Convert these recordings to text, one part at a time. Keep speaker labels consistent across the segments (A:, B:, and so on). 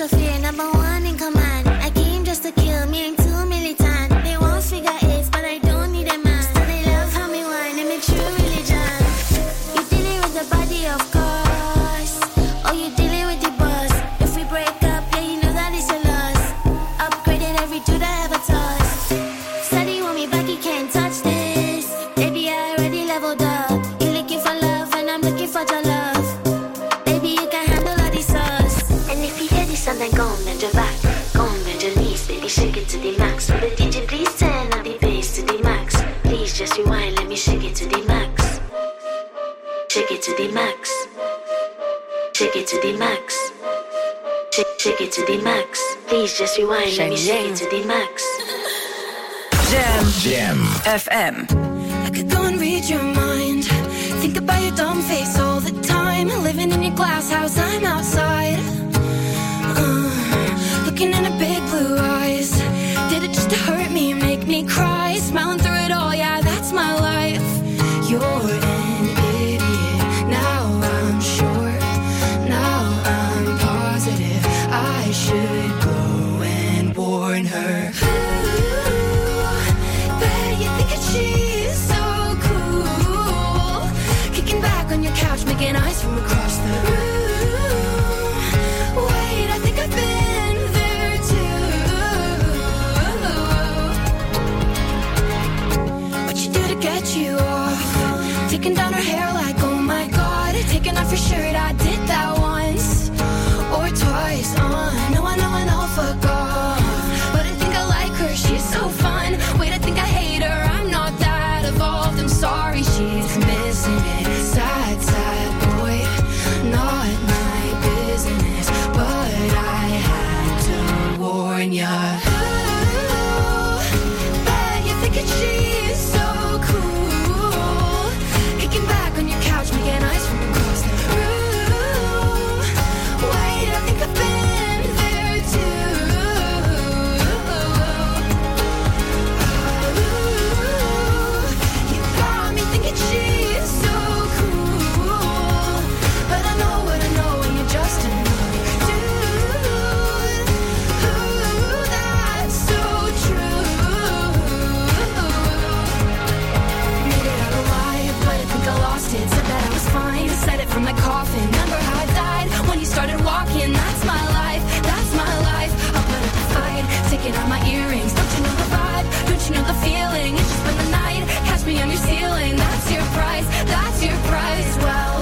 A: Sophia, number one in command. I came just to kill me, ain't too militant. They won't figure eights, but I don't need a man. Still they love how me whine, I'm a true religion. You dealing with the body, of course. Oh, you dealing with the boss. If we break up, yeah, you know that it's a loss. Upgraded every dude I ever tossed. Steady want me back, you can't touch this. Baby, I already leveled up. You looking for love, and I'm looking for your love. Baby, you can handle all the sauce. And if you hear this song, then go and bend your back. Go and bend your knees, baby, shake it to the max. Will the DJ please turn on the bass to the max? Please just rewind, let me shake it to the max. Shake it to the max. Shake it to the max. Shake it to the max. Please just rewind, let me shake it to the max.
B: Jam FM.
C: I could go and read your mind. Think about your dumb face all the time. Living in your glass house, I'm outside. Looking in her big blue eyes. Did it just to hurt me, make me cry? Smiling through it all, yeah, that's my life. You're an idiot. Now I'm sure. Now I'm positive. I should go and warn her. She's so cool. Kicking back on your couch, making eyes from across the room. Wait, I think I've been there too. What you do to get you off? Taking down her hair like, oh my god. Taking off your shirt, I did that once or twice. I know, fuck off. But I think I like her, she's so fun. Wait, I think I hate her. I'm sorry, she's missing it. Sad, sad boy, not my business. But I had to warn ya. Ooh, bet you're thinking she's so cool. Kicking back on your couch, making eyes from across the room. Wait, I think I've been there too. She's so cool, but I know what I know, and you're just another dude. Ooh, that's so true. Made it out alive, but I think I lost it. Said that I was fine, said it from my coffin. Remember how I died when you started walking? That's my life, that's my life. I'll put up a fight, taking out my earrings. Don't you know the vibe? Don't you know the feeling? It's just been the night, catch me on your ceiling. That's your price, that's your price. Well,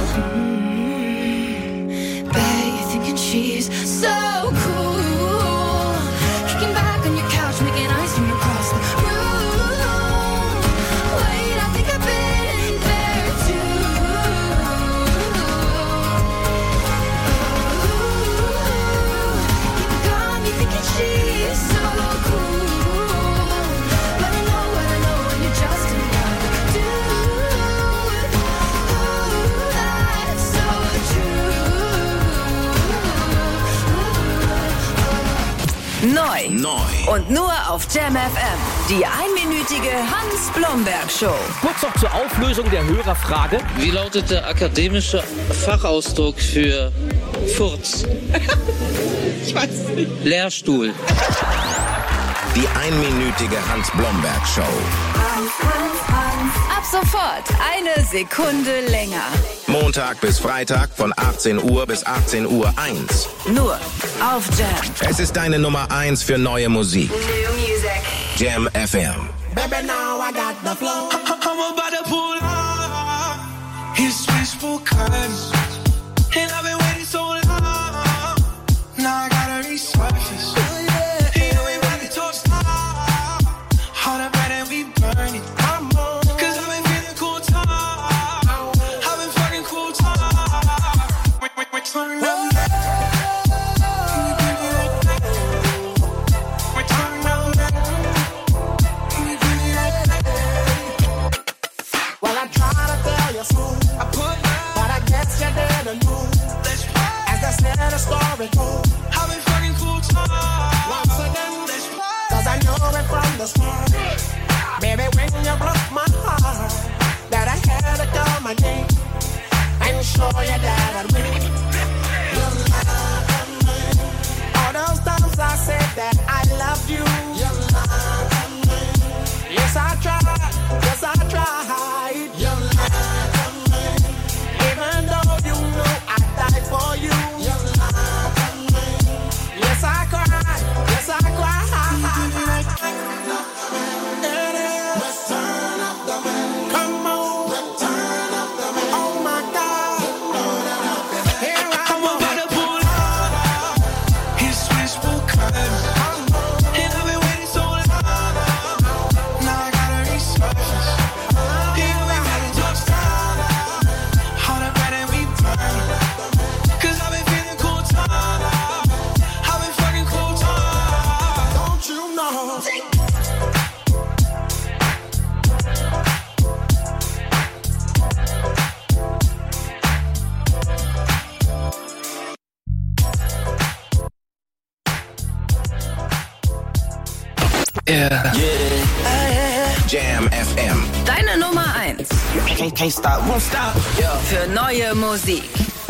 C: bet you're thinking she's so cool. Kicking back on your couch, making eyes from across the room. Wait, I think I've been there too. You got me thinking she's so cool, but I know what I know, and you're just another dude. Ooh, that's so true.
B: Neu. Und nur auf Jam FM. Die einminütige Hans-Blomberg-Show.
D: Kurz noch zur Auflösung der Hörerfrage.
E: Wie lautet der akademische Fachausdruck für Furz?
F: Ich weiß nicht.
E: Lehrstuhl.
G: Die einminütige Hans-Blomberg-Show.
B: Ab sofort eine Sekunde länger.
G: Montag bis Freitag von 18 Uhr bis 18 Uhr 1.
B: Nur auf Jam.
G: Es ist deine Nummer 1 für neue Musik.
B: New Music.
G: Jam FM.
H: Baby, now I got the flow.
I: I'm about to pull up. His wishful cuts. And I've been waiting so long. Now I gotta resurface. You know we about to talk stop. All the bread and we burn it. Cause I've been feeling cool talk. I've been fucking cool talk. We're turning up.
H: Well, I try to tell you so, but I guess you didn't know. As the center story goes,
I: I've been fucking cool talk.
H: once again, cause I know it from the start. Baby, when you broke my heart, that I had to come again and show you that I'd win. Your love and me, all
I: Yeah.
G: Jam FM.
B: Deine Nummer 1.
H: Can't stop, won't stop.
B: Für neue Musik.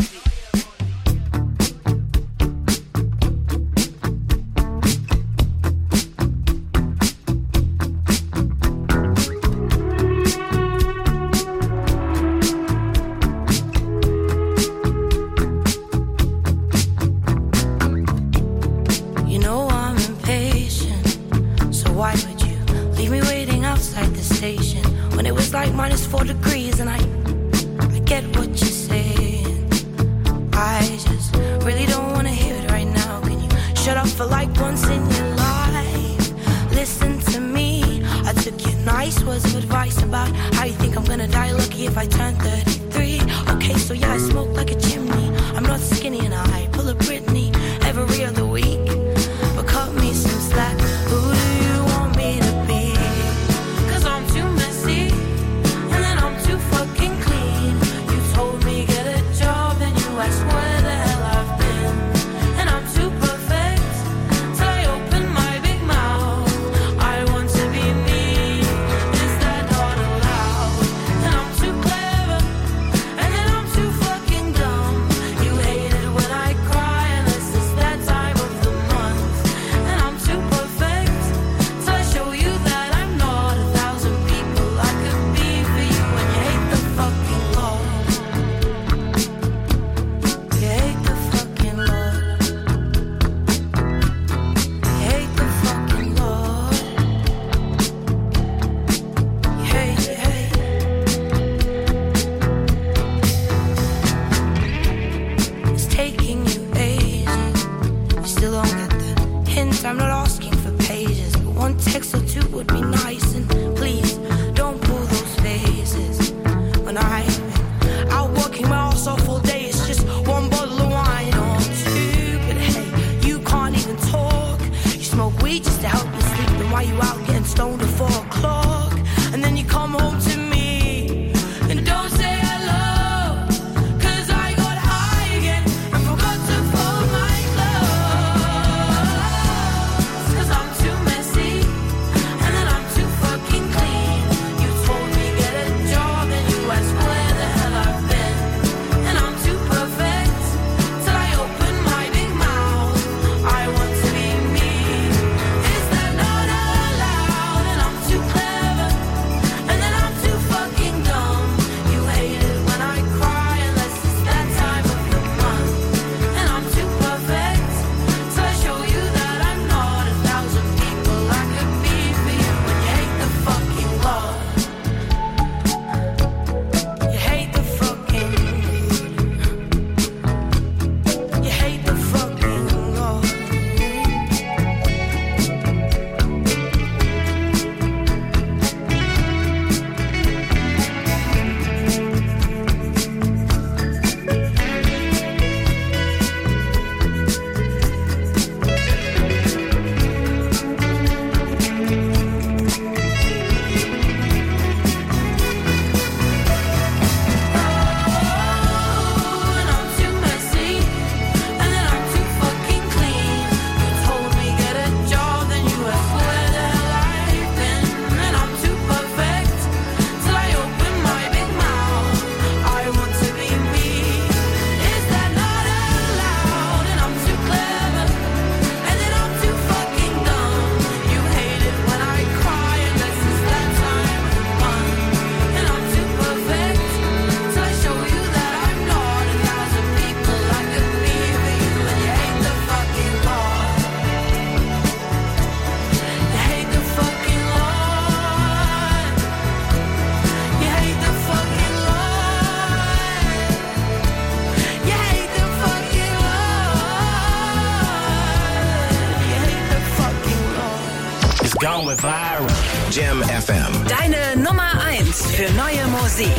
G: Jam FM.
B: Deine Nummer 1 für neue Musik.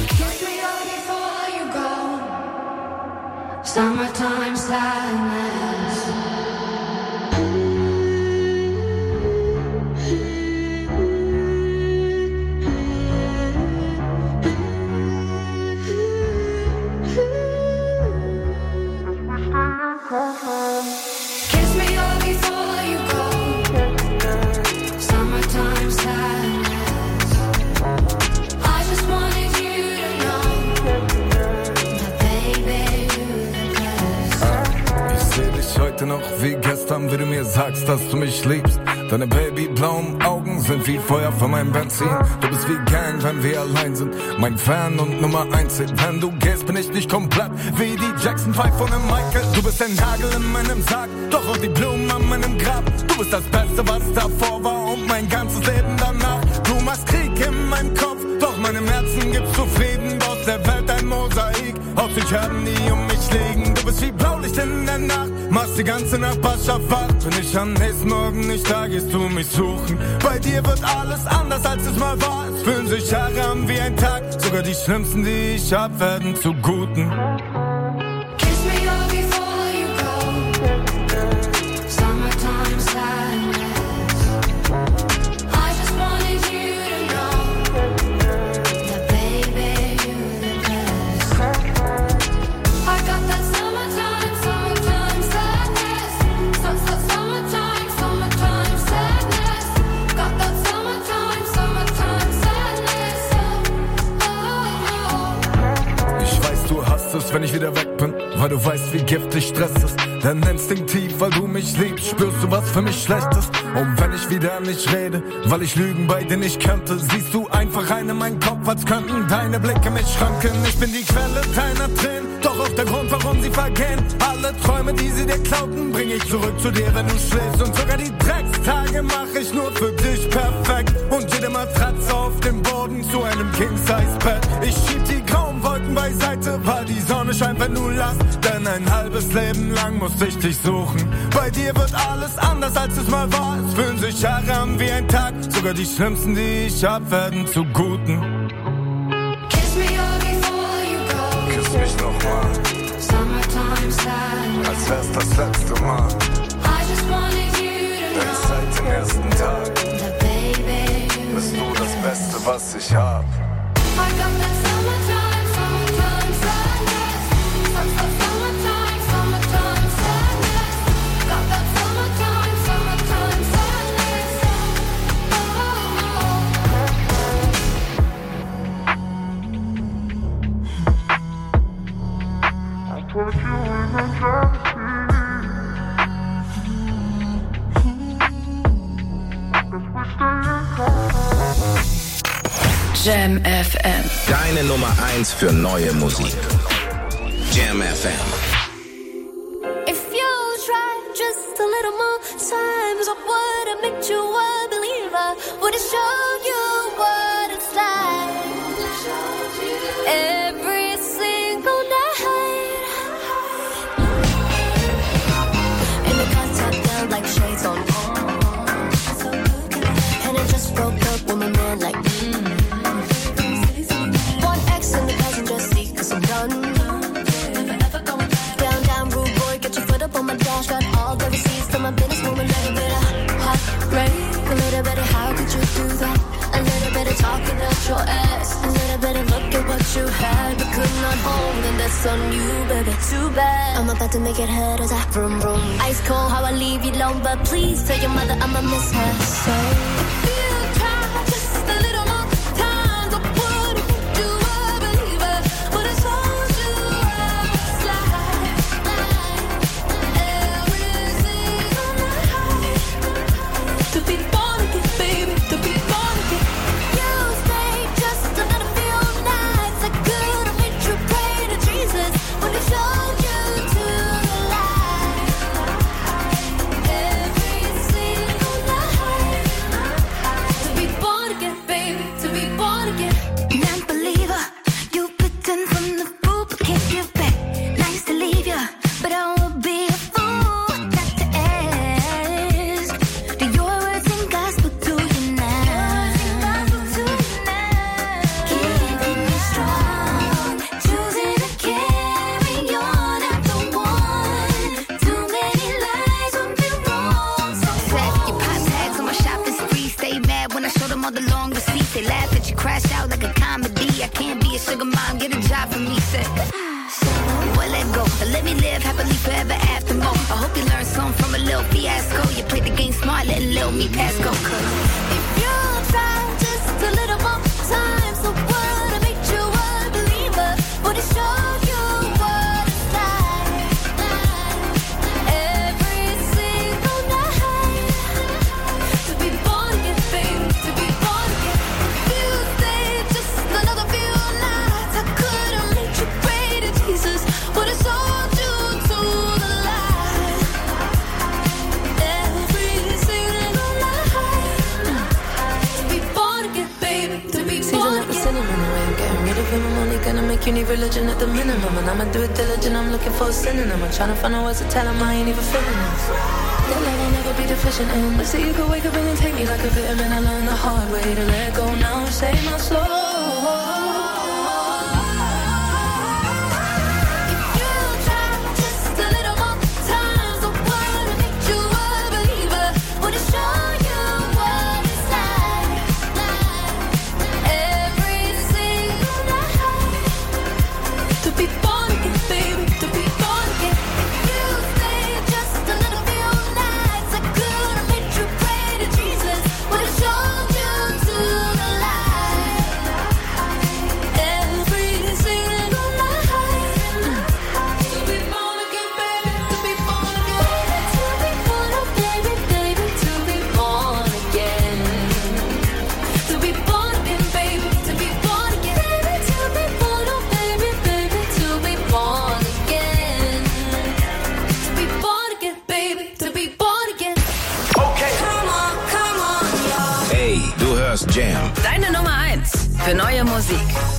C: Summertime sadness. Kiss me all before you go. Summertime.
J: ich heute noch wie gestern, wie du mir sagst, dass du mich liebst. Deine babyblauen Augen sind wie Feuer von meinem Benzin. Du bist wie Gang, wenn wir allein sind. Mein Fan und Nummer 1 Hit. Wenn du gehst, bin ich nicht komplett wie die Jackson 5 von einem Michael. Du bist ein Nagel in meinem Sarg, doch auch die Blumen an meinem Grab. Du bist das Beste, was davor war und mein ganzes Leben danach. Du machst Krieg in meinem Kopf, doch meinem Herzen gibst du Frieden. Aus der Welt ein Mosaik, aus Sicherheiten, die um mich liegen. Du bist wie Blaulicht in der Nacht, machst die ganze Nachbarschaft wach. Bin ich am nächsten Morgen nicht da, gehst du mich suchen. Bei dir wird alles anders, als es mal war. Es fühlen sich Jahre an wie ein Tag. Sogar die schlimmsten, die ich hab, werden zu Guten.
C: Kiss me all before you go. Summertime sadness. I just wanted you to know that baby you're the best. I got that summertime sadness. Summertime sadness. Got that summertime sadness. Oh.
J: Ich weiß, du hasst es, wenn ich wieder weg bin, weil du weißt, wie giftig Stress ist. Denn instinktiv, weil du mich liebst, spürst du, was für mich schlecht ist. Und wenn ich wieder nicht rede, weil ich Lügen bei dir nicht könnte, siehst du einfach rein in meinen Kopf, als könnten deine Blicke mich schranken. Ich bin die Quelle deiner Tränen, doch auch der Grund, warum sie vergehen. Alle Träume, die sie dir klauten, bring ich zurück zu dir, wenn du schläfst. Und sogar die Dreckstage mach ich nur für dich perfekt. Und jede Matratze auf dem Boden zu einem King-Size-Bett. Ich schieb die grauen Wolken beiseite, weil die Sonne scheint, wenn du lachst. Denn ein halbes Leben lang musste ich dich suchen. Bei dir wird alles anders, als es mal war. Es fühlen sich Jahre an wie ein Tag. Sogar die schlimmsten, die ich hab, werden zu Guten.
C: Kiss me all before you go.
J: Küss mich nochmal,
C: Summertime sadness.
J: als wär's das letzte Mal.
C: I just wanted you to
J: Denn
C: know
J: seit dem ersten Tag
C: that baby you're
J: bist
C: the
J: du das
C: best.
J: Beste, was ich hab.
C: I got that summertime sadness. Summertime sadness. Got that summertime sadness.
H: I put you in the driver's seat.
B: Jam FM.
G: Deine Nummer 1 für neue Musik. Jam FM.
A: If you try just a little more times, I would have made you a believer. Would have shown you what it's like. Every single night. And the contact down like shades on. And I just broke up with my man like One X in the passenger seat, cause I'm done. Down, rude boy, get your foot up on my dash. Got all the receipts from my business woman. A little bit of heartbreak, a little bit of how could you do that? A little bit of talking out your ass, a little bit of look at what you had but could not hold, and that's on you, baby. Too bad. I'm about to make it hurt as I vroom vroom. Ice cold, how I leave you alone, but please tell your mother I'ma miss her. So if you try just a little more times, I would have you a believer. Would have told you I was like every single night. To be born again, baby, to be born again. You stayed just a little few nights. I could have made you pray to Jesus. Would have shown you to the light. Every single night. To be born again, baby, to be born again. Non-believer, you pretend from the fool, but can't give back. Nice to leave ya, but I would be a fool not to ask. Do your words and gospel to you now? Keeping you strong, choosing to carry on after one. Too many lies would be wrong. So
K: Set your pop tags on my shopping spree. Stay mad when I show them all the long receipts. They laugh at you, crash out like a comedy. I can't be a sugar mom, get a job for me. Say, well, let go, let me live happily forever after more. I hope you learn something from a little fiasco. You played the game smart, letting little me pass go.
A: if you try just a little more time, so would have made you a believer. Would have showed you what it's like.
L: you need religion at the minimum. And I'ma do it diligent, I'm looking for a synonym. I'm trying to find a words to tell them I ain't even feeling this. That love I'll never be deficient in. But see, you could wake up and take me like a vitamin. I learned the hard way to let go now and save my soul.
G: Jam.
B: Deine Nummer 1 für neue Musik.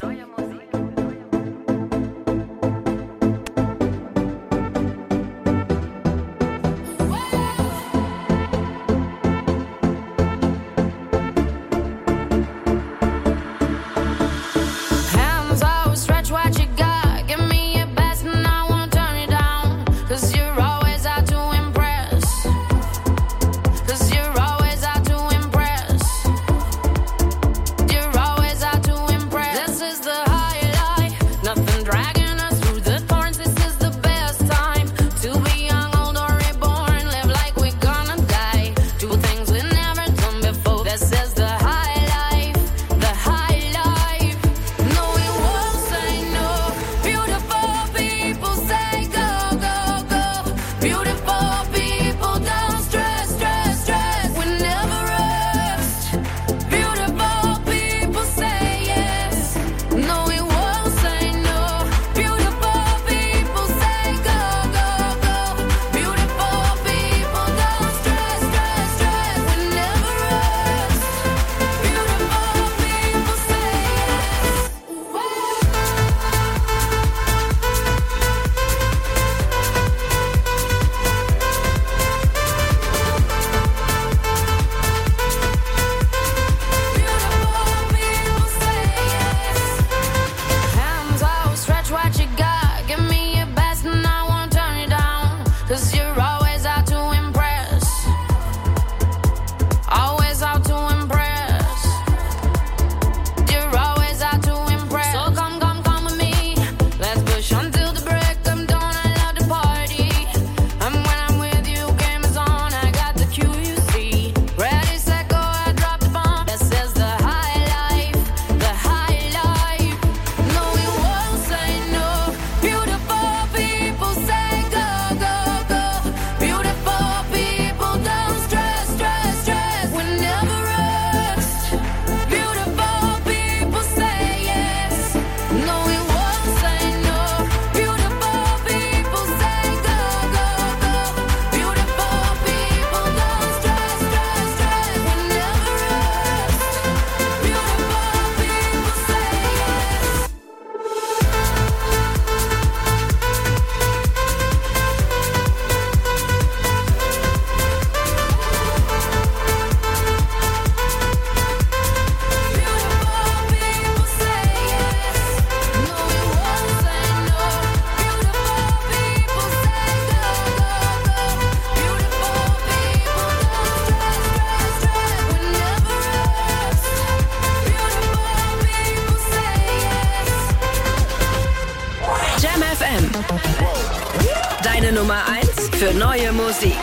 B: Deine Nummer 1 für neue Musik.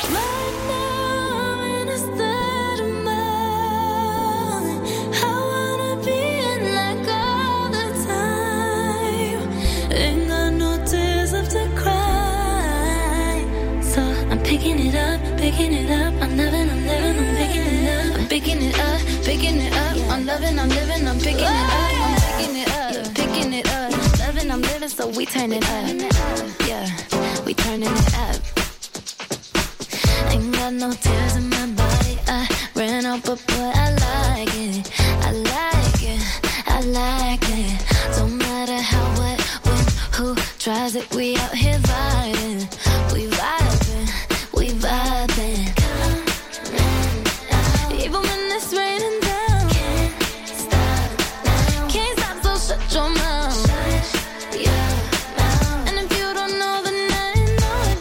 A: Picking it up, I'm living, I'm picking it up. I'm picking it up, I'm loving, I'm living, I'm picking it up. I'm picking it up, picking it up. Loving, I'm living, so we turn it up. Yeah, we turning it up. Ain't got no tears in my body, I ran out, but boy, I like it. I like it, I like it. Don't matter how well
L: tries it, we out here vibing. We vibing, we vibing. Even when it's raining down, can't stop, so shut your mouth. And if you don't know, then I know it,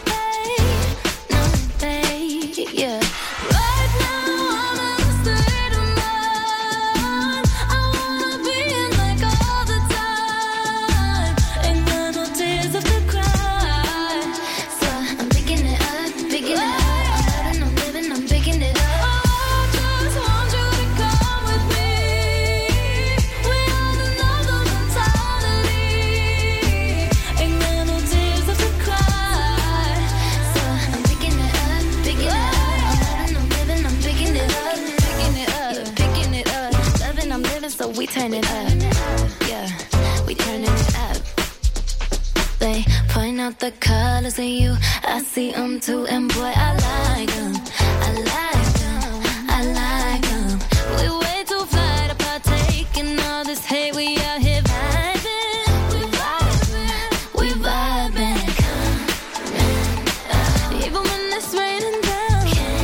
L: babe, yeah. Right now I'm in a state of mind. I wanna be in like all the time. Ain't got no tears left to cry. So I'm picking it up, picking it up. I'm living, I'm picking it up. Just want you to come with me. We all another mentality. Ain't got no tears left to cry. So I'm picking it up, picking it up. I'm living, I'm picking it up, picking it up, picking it up. Loving, I'm living, so we turn it up. Yeah, we turning it up. They point out the colors in you. I see them too, and boy, I like them. I like them. I like them. We way too fly to partake in all this hate. We out here vibing. We vibing. We vibing. Even when it's raining down,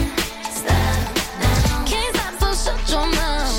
L: can't stop, so shut your mouth.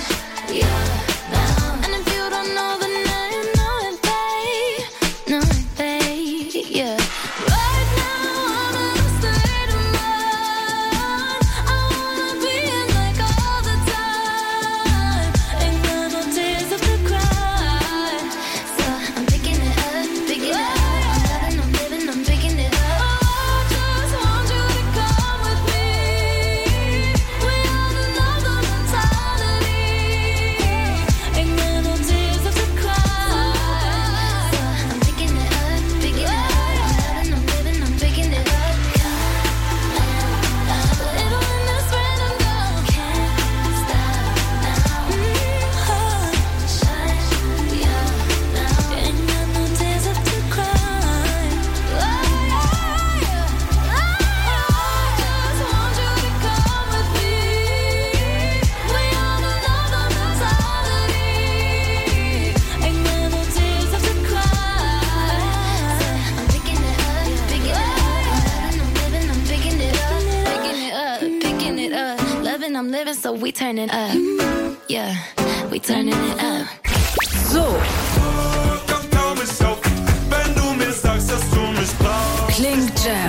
L: And if you don't know, then I know it, babe. Know it, babe, yeah. Right now I'm in a state of mind. I wanna be in like all the time. Ain't got no tears left to cry. So I'm picking it up, picking it up. I'm living, I'm picking it up. Just want you to come with me. We all another mentality. Ain't got no tears left to cry. So I'm picking it up, picking it up. I'm living, I'm picking it up. Even when it's raining down, can't stop now. Ain't got no tears left to cry. Just want you to come with me. We all another mentality. Ain't got no tears left to cry. I'm picking it up, picking it up. I'm living, I'm picking it up, picking it up, picking it up. Loving, I'm living, so we turn it up. Yeah, we turning it up.
B: So
I: Komm kaum ich auf, wenn du mir sagst, dass du mich brauchst.
B: klingt Jam.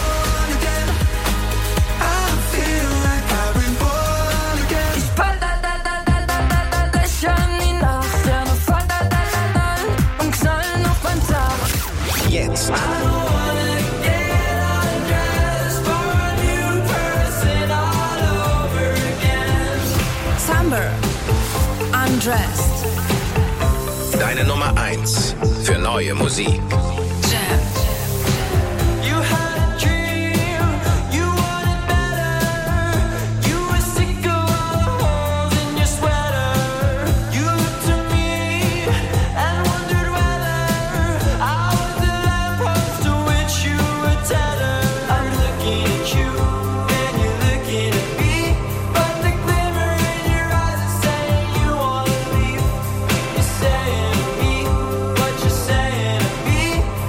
I: I feel like I've been born again.
L: Ich fall löchern die Nacht, ja, wir fallen und knallen auf beim Tag.
G: Jetzt
I: I don't wanna get undressed for a new person all over again.
B: Summer, Undressed,
G: deine Nummer 1 für neue Musik.
B: Jam.
I: You had a dream, you wanted better. You were sick of all the holes in your sweater. You looked to me and wondered whether I was the lamppost to which you were tethered. I'm looking at you and you're looking at me, but the glimmer in your eyes is saying you wanna leave. You're saying to me what you're saying to me.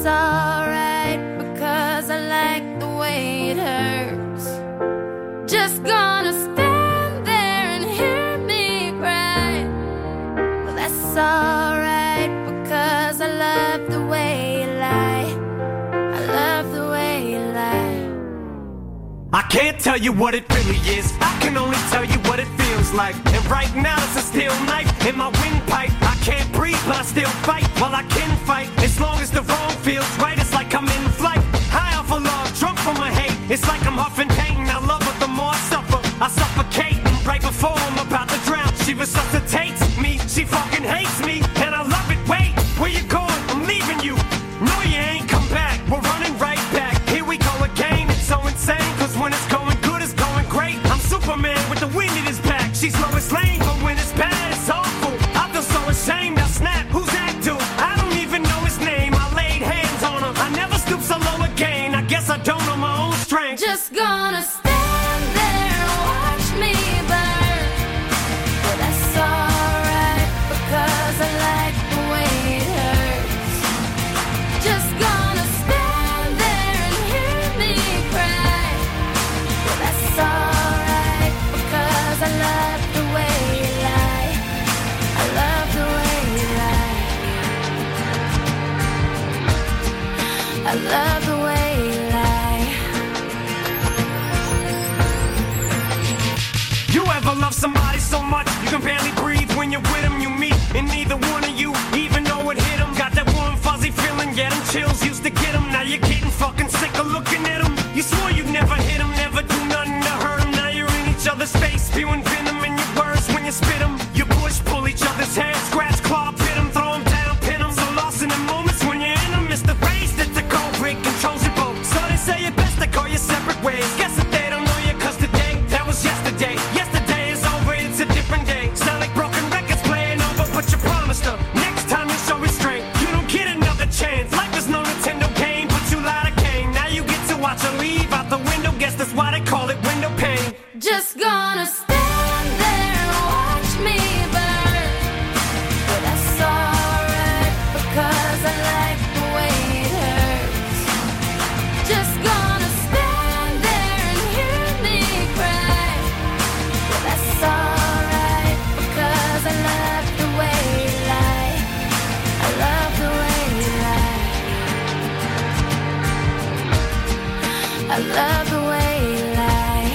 L: that's alright, because I like the way it hurts. Just gonna stand there and hear me cry. Well, that's alright, because I love the way you lie. I love the way you lie.
M: I can't tell you what it really is, I can only tell you what it feels like. And right now it's a steel knife in my windpipe. I can't breathe but I still fight, while I can fight. As long as the wrong feels right, it's like I'm in flight. High off of love, drunk from my hate. It's like I'm huffing pain, I love her the more I suffer. I suffocate, and right before I'm about to drown, she resuscitates me, she fucking hates me. And I love it, wait, where you going? I'm leaving you. No, you ain't come back, we're running right back. Here we go again, it's so insane, cause when it's going good, it's going great. I'm Superman with the wind in his back. She's Lois Lane, but when it's bad, it's awful. I feel so ashamed, I snap, who's that dude? I don't even know his name, I laid hands on him. I never stoop so low again, I guess I don't know my own strength.
L: Just gonna stand there and watch me burn. Well, that's alright, because I like the way it hurts. Just gonna stand there and hear me cry. Well, that's alright, because I love the way you lie. I love the way you lie. I love the way you lie.
M: You ever love somebody so much you can barely breathe when you're with them? You meet and neither one of you even know it hit them. Got that warm fuzzy feeling, yeah, them chills used to get them. Now you're getting fucking sick of looking at them. You swore you'd never hit them, never do nothing to hurt them. Now you're in each other's face, spewing venom in your words when you spit them. You push, pull each other's hair, scratch, claw, pit them, throw them down, pin them. So lost in the moments when you're in them, it's the race that the cold break controls your boat. So they say it best to go your separate ways. Guess that they don't know you, cause today, that was yesterday. Yesterday is over, it's a different day. Sound like broken records playing over, but you promised her next time you show restraint, you don't get another chance. Life is no Nintendo game, but you lied again. Now you get to watch her leave out the window, guess that's why they call it window pane.
L: Just gonna stand there and watch me burn. But that's alright, because I like the way it hurts. Just gonna stand there and hear me cry. But that's alright, because I love the way you lie. I love the way you lie. I love the way you lie.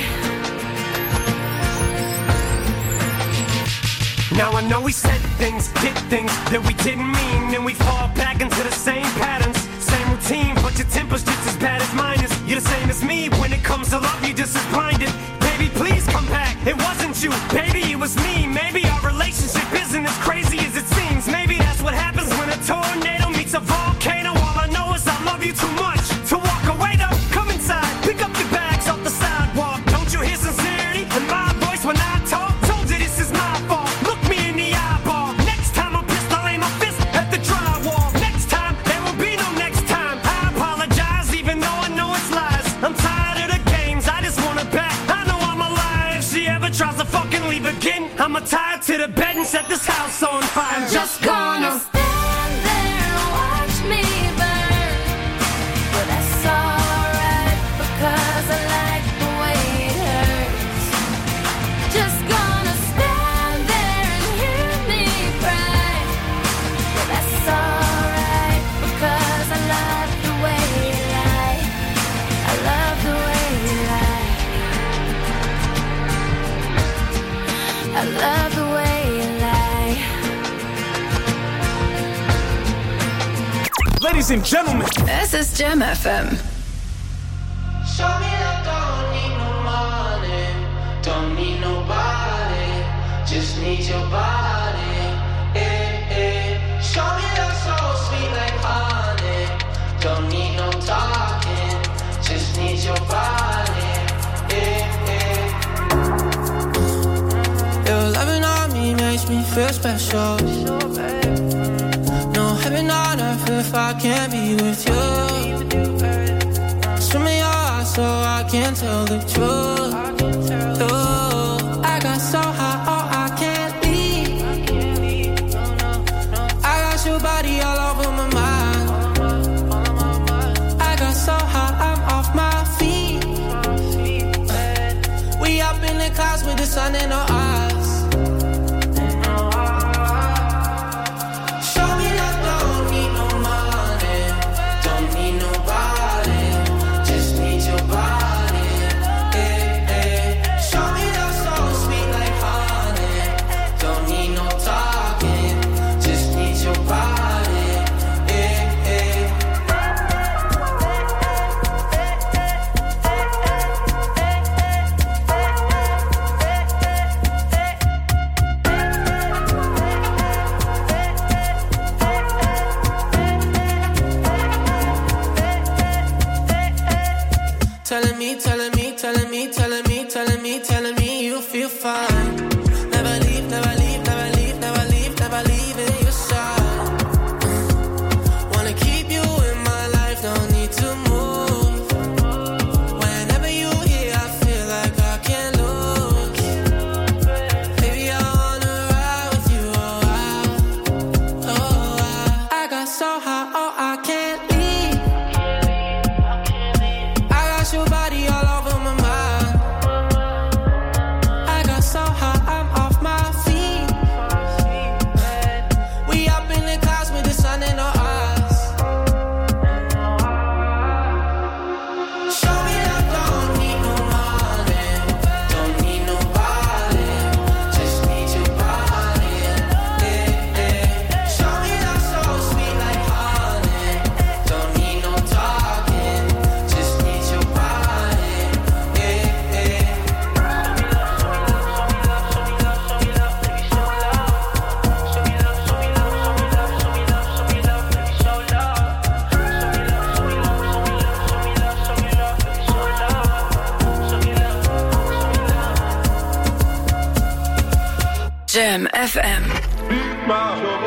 M: Now I know we said things, did things that we didn't mean, and we fall back into the same patterns, same routine, but your temper's just as bad as mine is. You're the same as me, when it comes to love, you're just as blinded. Baby, please come back, it wasn't you, baby, it was me. Maybe our relationship isn't as crazy as it seems. Maybe that's what happens when a tornado meets a volcano. All I know is I love you too much to walk away though. Come inside, pick up your bags off the sidewalk. Don't you hear sincerity in my voice when I talk? Told you this is my fault, look me in the eyeball. Next time I'm pissed, I'll aim my fist at the drywall. Next time, there will be no next time. I apologize even though I know it's lies. I'm tired of the games, I just want her back. I know I'm alive, if she ever tries to fucking leave again, I'ma tie her to the bed and set this house on fire. I'm just gonna
L: stand there and watch me burn. But that's alright, because I like the way it hurts. Just gonna stand there and hear me cry. But that's alright, because I love the way you lie. I love the way you lie. I love the way you lie.
M: Ladies and gentlemen,
B: this is Jam FM.
H: Show me I don't need no money, don't need nobody, just need your body. Show me love so sweet like honey, don't need no talking, just need your body.
N: Your loving on me makes me feel special. No heaven on earth if I can't be with you. Swim in your eyes so I can tell the truth. Ooh, I got so high, oh I can't leave. I got your body all over my mind. me, telling me, telling me, telling me, telling me, telling me you feel fine. Never leave, never leave, never leave, never leave, never leave in your side. Wanna keep you in my life, don't need to move. Whenever you here, I feel like I can't lose. Baby, I wanna ride with you, I got so high, oh, I can't leave. I got your body all over my mind. I got so high, I'm off my feet. We up in the clouds with the sun in our eyes. Show me love, don't need no money, don't need nobody, just need your body. Show me love so sweet like honey, don't need no talking, just need your body.
B: Jam FM.
I: Leave my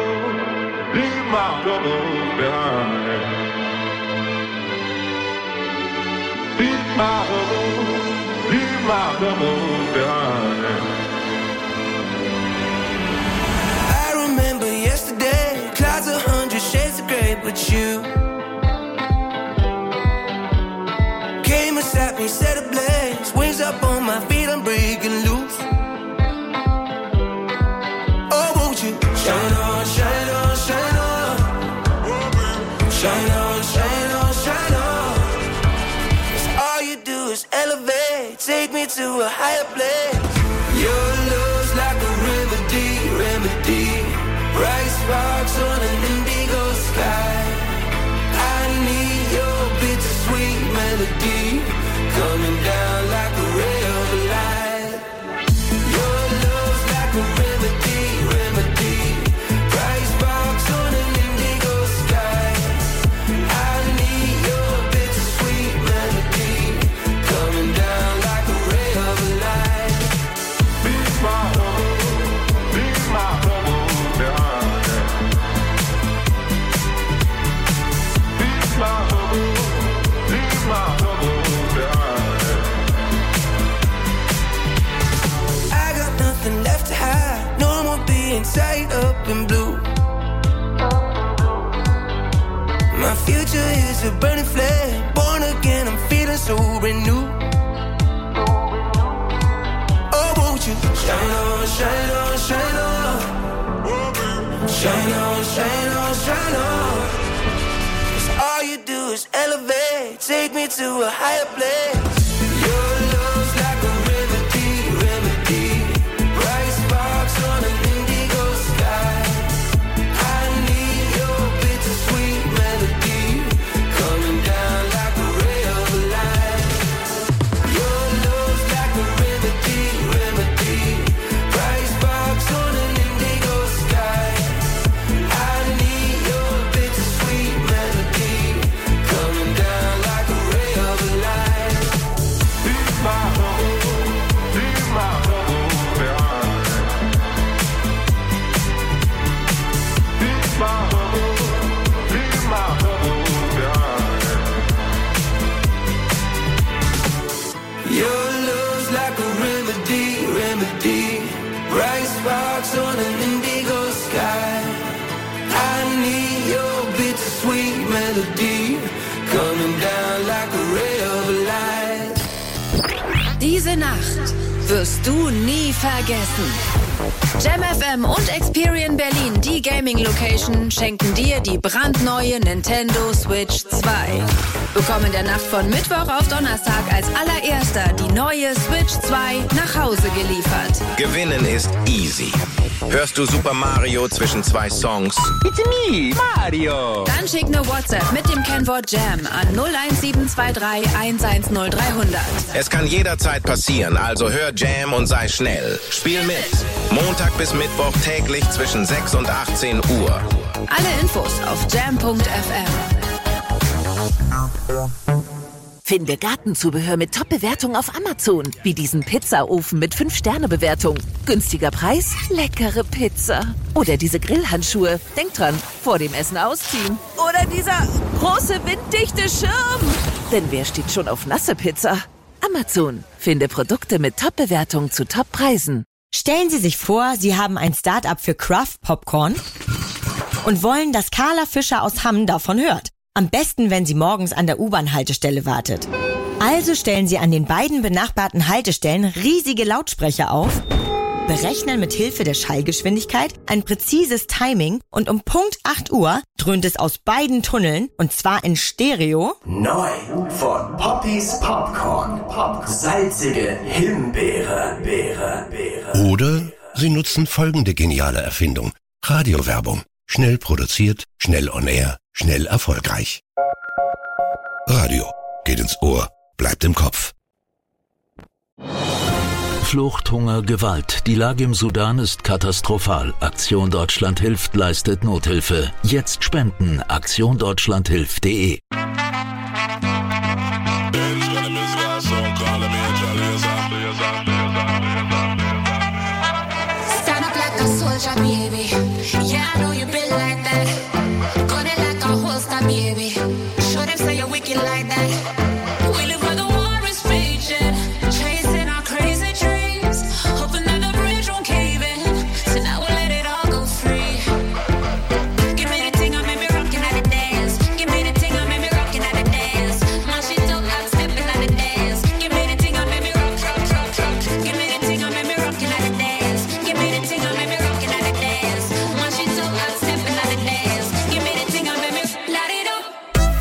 I: troubles behind. Leave my troubles behind.
N: I remember yesterday, clouds 100 shades of gray, but you came and sat me, set ablaze, wings up on my feet, I'm breaking loose. Oh, won't you shine on, shine on, shine on, shine on, shine on, shine on. 'Cause all you do is elevate, take me to a higher place. Your love's like a remedy, remedy. Bright sparks on an indigo sky. I need your bittersweet melody, coming down like a ray of light. Your love's like a remedy, remedy. Bright sparks on an indigo sky. I need your bittersweet melody, coming down like a ray of light.
I: Leave my troubles behind. Leave my troubles behind.
N: I got nothing left to hide, no more being tied up in blue. My future is a burning flame, born again, I'm feeling so renewed. Oh, won't you shine on, shine on, shine on, shine on, shine on, shine on. 'Cause all you do is elevate, take me to a higher place. Your love's like a remedy, remedy. Bright sparks on an indigo sky. I need your bittersweet melody, coming down like a ray of light. Your love's like a remedy, remedy. Bright sparks on an indigo sky. I need your bittersweet melody, coming down like a ray of light.
I: Leave my troubles behind. Leave my troubles behind.
N: Your love's like a remedy, remedy. Bright sparks on an indigo sky. I need your bittersweet melody, coming down like a ray of light.
B: Diese Nacht wirst du nie vergessen. Jam FM und Experian Berlin, die Gaming-Location, schenken dir die brandneue Nintendo Switch 2. Bekomm in der Nacht von Mittwoch auf Donnerstag als allererster die neue Switch 2 nach Hause geliefert.
G: Gewinnen ist easy. Hörst du Super Mario zwischen zwei Songs?
D: It's me, Mario.
B: Dann schick eine WhatsApp mit dem Kennwort Jam an 01723 110300.
G: Es kann jederzeit passieren, also hör Jam und sei schnell. Spiel mit. Montag bis Mittwoch täglich zwischen 6 und 18 Uhr.
B: Alle Infos auf jam.fm.
O: Finde Gartenzubehör mit Top-Bewertung auf Amazon. Wie diesen Pizzaofen mit 5-Sterne-Bewertung. Günstiger Preis, leckere Pizza. Oder diese Grillhandschuhe. Denk dran, vor dem Essen ausziehen. Oder dieser große winddichte Schirm. Denn wer steht schon auf nasse Pizza? Amazon. Finde Produkte mit Top-Bewertung zu Top-Preisen.
P: Stellen Sie sich vor, Sie haben ein Start-up für Craft Popcorn und wollen, dass Carla Fischer aus Hamm davon hört. Am besten, wenn sie morgens an der U-Bahn-Haltestelle wartet. Also stellen Sie an den beiden benachbarten Haltestellen riesige Lautsprecher auf, berechnen mit Hilfe der Schallgeschwindigkeit ein präzises Timing und um Punkt 8 Uhr dröhnt es aus beiden Tunneln, und zwar in Stereo.
Q: Neu von Poppys Popcorn. Salzige Himbeere.
R: Oder Sie nutzen folgende geniale Erfindung. Radiowerbung. Schnell produziert, schnell on air, schnell erfolgreich. Radio. Geht ins Ohr, bleibt im Kopf.
S: Flucht, Hunger, Gewalt. Die Lage im Sudan ist katastrophal. Aktion Deutschland hilft, leistet Nothilfe. Jetzt spenden. aktiondeutschlandhilft.de.
C: Stand up like a soldier, baby. Yeah, I know you been like that. Gun it like a holster, baby. Show them say you're wicked like that. We live where the war is raging, chasing our crazy dreams, hoping that the bridge won't cave in. So now we'll let it all go free. Give me the thing, I made me rockin' at the dance. Give me the thing, I made me rockin' at the dance. My shit don't out stepping at the dance. Give me the thing, I made me rock. Give me the thing, I made me rockin' at the dance. Give me the thing, I made me rockin' at the dance. My shit don't out stepping at the dance. Give me the thing, I made me light it up.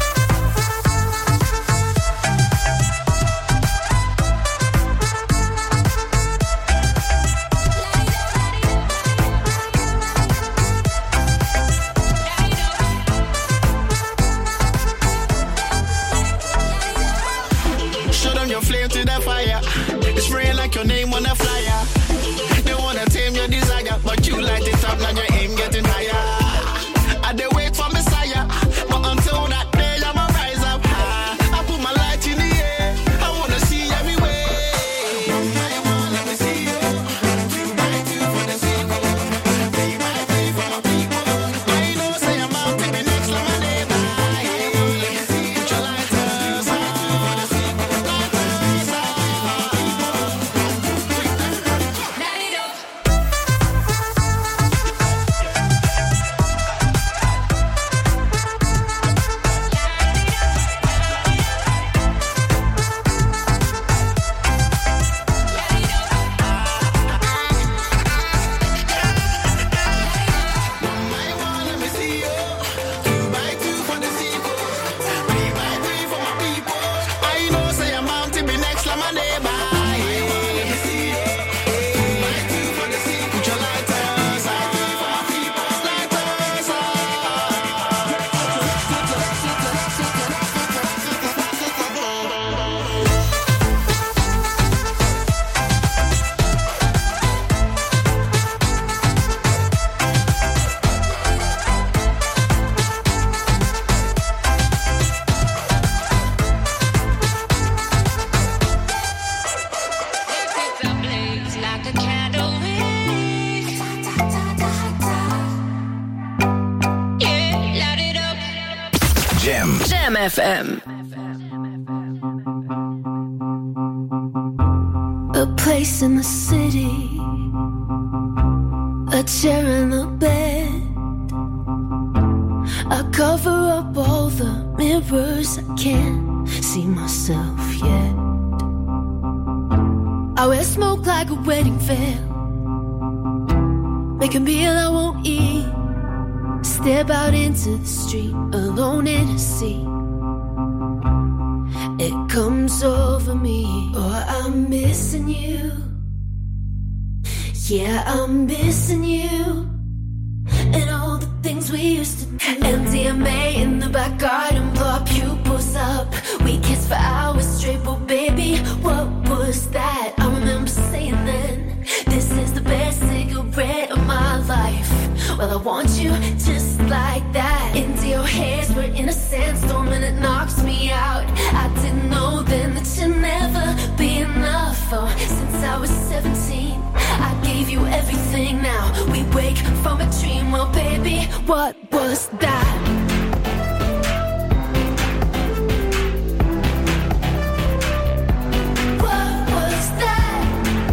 T: Show them your flame to the fire. It's spraying like your name on a flyer. They wanna tame your desire, but you light it up, now your aim getting higher. I they wait for Messiah, but until that day I'ma rise up high. I put my light in the air, I wanna see everywhere. Let me see you. 2x2 for the sequel. 3x3 for my people. I know say I'm out to be next like my neighbor. Let me see you. Put your lighters on.
B: Jam FM.
A: A place in the city, a chair and a bed. I cover up all the mirrors, I can't see myself yet. I wear smoke like a wedding veil, make a meal I won't eat. Step out into the street, alone in a sea. It comes over me, oh, I'm missing you. Yeah, I'm missing you. And all the things we used to do. MDMA in the back garden, blow our pupils up. We kissed for hours straight, but baby, what was that? I remember saying then, this is the best cigarette of my life. Well, I want you just like that. Into your haze, we're in a sandstorm and it knocks me out. I didn't know
C: you everything now. We wake from a dream, well baby, what was that? What was that?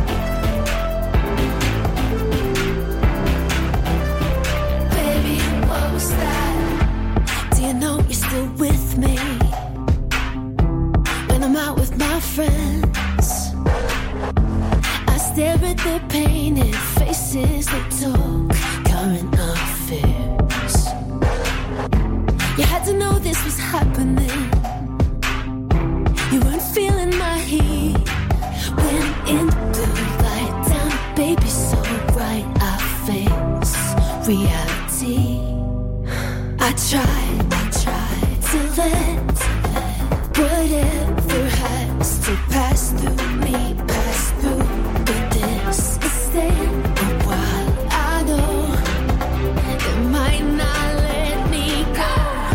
C: Baby, what was that? Do you know you're still with me? When I'm out with my friends, I stare at their painted faces that talk current affairs. You had to know this was happening. You weren't feeling my heat. Went in the blue light down, baby, so bright I face reality. I tried to let whatever has to pass through me, pass through. But this is staying a while. I know it might not let me go.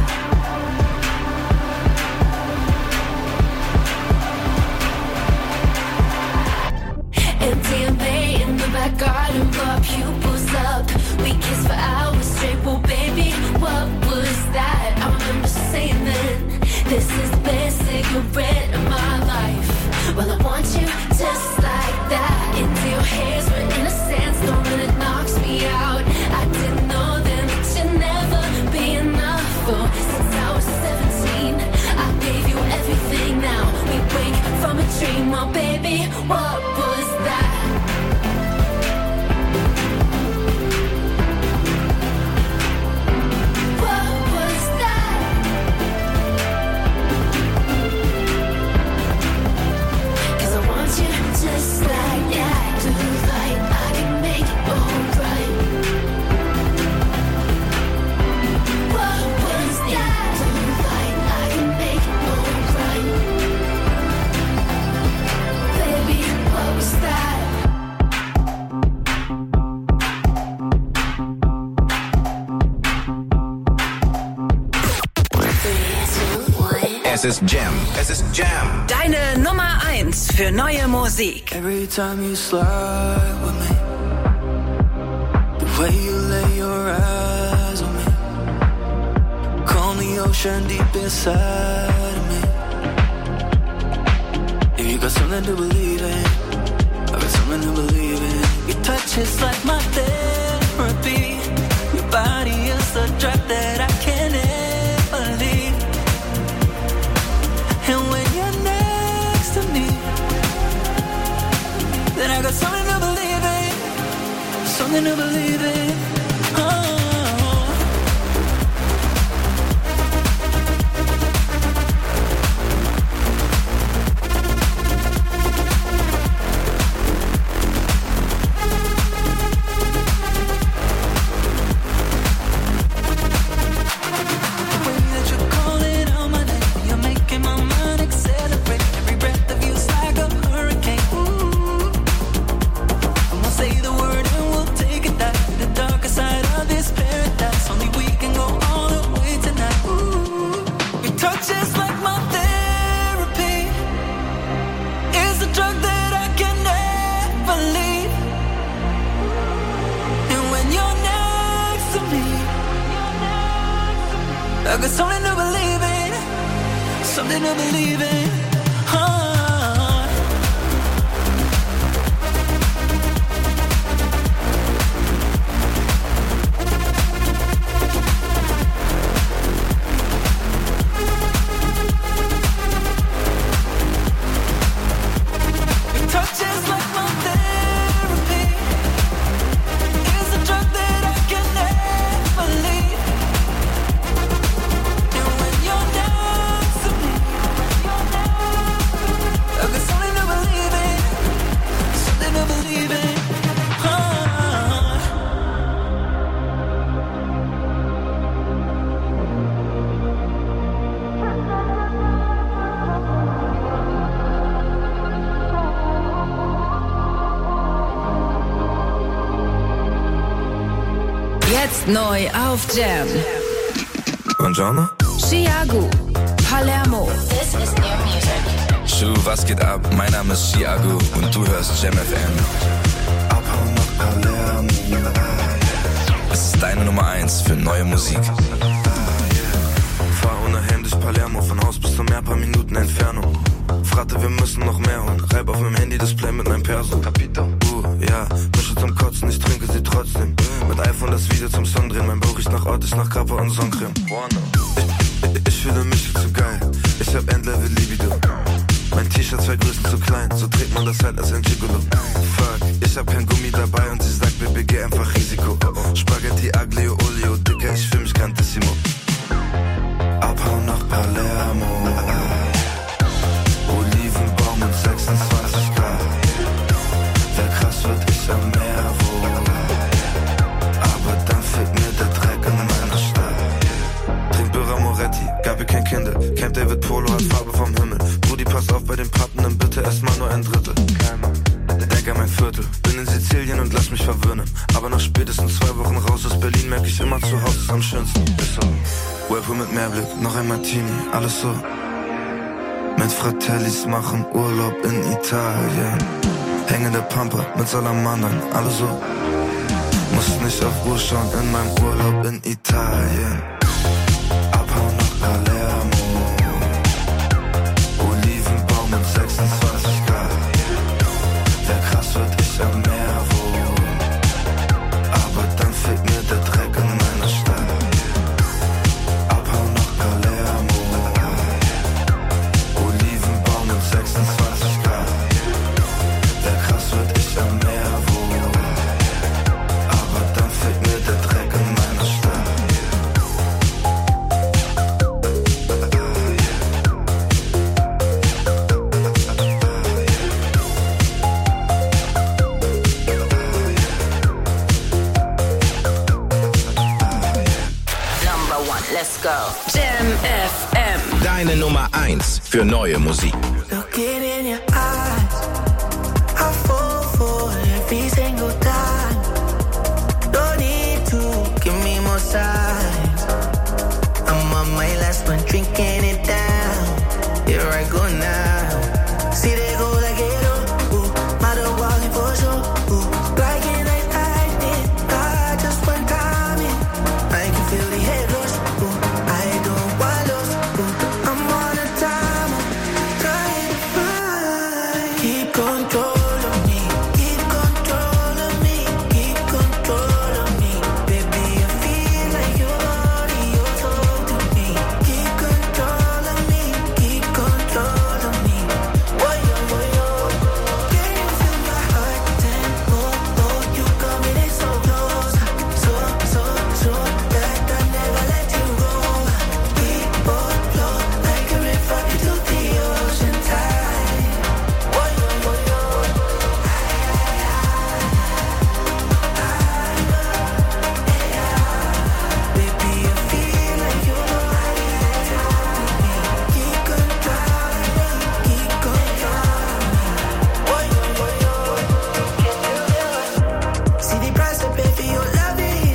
C: MDMA in the back garden, blow our pupils up. We kissed for hours straight, well baby, what was that? I remember saying then, this is the best cigarette of my life. Well, I want you just like that. Into your hairs, we're in a sandstorm and it knocks me out. I didn't know then that you'd never be enough. Oh, since I was 17, I gave you everything now. We wake from a dream, oh baby, what was that? Just like that, do like I can make it alright. What was that? Do like I can make it alright. Baby, what was that?
G: Es ist Jam. Es ist Jam.
B: Deine Nummer 1 für neue Musik.
N: Every time you slide with me, the way you lay your eyes on me, calm the ocean deep inside of me. If you got something to believe in, I got something to believe in. Your touch is like my therapy. Your body is the drug that I can't ever leave. And when you're next to me, then I got something to believe in. Something to believe in. Oh. I got something to believe in, something to believe in.
B: Jetzt neu auf Jam.
U: Buongiorno.
B: Chiagu, Palermo.
C: This is new music.
U: Schu, was geht ab? Mein Name ist Chiagu und du hörst Jam FM. Abhauen noch Palermo. Es ist deine Nummer 1 für neue Musik. Fahr ohne Helm durch Palermo, von Haus bis zum Meer, paar Minuten Entfernung. Fragte, wir müssen noch mehr holen. Reib auf meinem Handy-Display mit einem Perso. Capito. Ja, Mische zum Kotzen, ich trinke sie trotzdem. Mit iPhone das Video zum Song drehen. Mein Bauch riecht nach Ort, ich nach Kappa und Sonnencreme. Ich fühle mich viel zu geil. Ich hab Endlevel Libido. Mein T-Shirt 2 Größen zu klein. So trägt man das halt als ein Gigolo. Fuck, ich hab kein Gummi dabei und sie sagt, Baby, geh einfach Risiko. Spaghetti, Aglio, Olio, Dicker, ich fühl mich grandissimo. Abhauen nach Palermo. Olivenbaum und 26 Grad. Wer krass wird, ich am Meer wohnen. Aber dann fehlt mir der Dreck in meiner Stadt. Trink Birra Moretti, Gabi kein Kinder. Camp David Polo hat Farbe vom Himmel. Brudi, pass auf bei den Pappen, bitte erstmal nur ein Drittel. Denk an mein Viertel, bin in Sizilien und lass mich verwöhnen. Aber nach spätestens 2 Wochen raus aus Berlin merk ich immer, zu Hause ist am schönsten. Ist so. Whirlpool mit Meerblick, noch ein Martini, alles so. Mit Fratellis machen Urlaub in Italien. Hängende Pampa mit Salamandern, alles so. Muss nicht auf Uhr schauen in meinem Urlaub in Italien. Abhauen nach Palermo. Olivenbaum und 26 Grad. Wer krass wird, ich am Meer wohnen. Aber dann fehlt mir der Dreck in meiner Stadt. Abhauen nach Palermo. Olivenbaum und 26 Grad. Wer krass wird, ich am Meer wohnen. Aber dann fehlt mir der Dreck in meiner Stadt.
B: Let's go. Jam FM.
G: Deine Nummer 1 für neue Musik.
N: Looking in your eyes, I fall for every single time. Don't need to give me more signs. I'm on my last one, drinking it down. Here I go now. See they go like it up, matter walking for sure. Like it like lightning, I just one time in. I can feel the head rush. I don't want lost. I'm on a time, trying to find. Keep control of me, keep control of me, keep control of me. Baby, I feel like your body, your soul to me. Keep control of me, keep control of me. Whoa, yo, whoa, yo. Can you feel my heart tempo? Oh, you coming in so close, so that I never let you go. Keep on flow like a river into the ocean tide. Whoa, yo, whoa, yo. Baby, I feel like your body is on me. Keep control of me, keep control of me. Whoa, yo, whoa, yo. Can you feel it? See the price I pay for your loving.